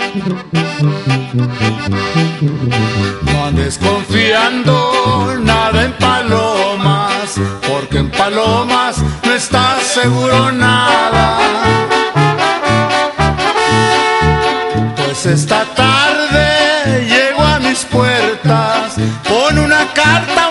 No andes confiando nada en palomas, porque en palomas no está seguro nada. Pues esta tarde llego a mis puertas con una carta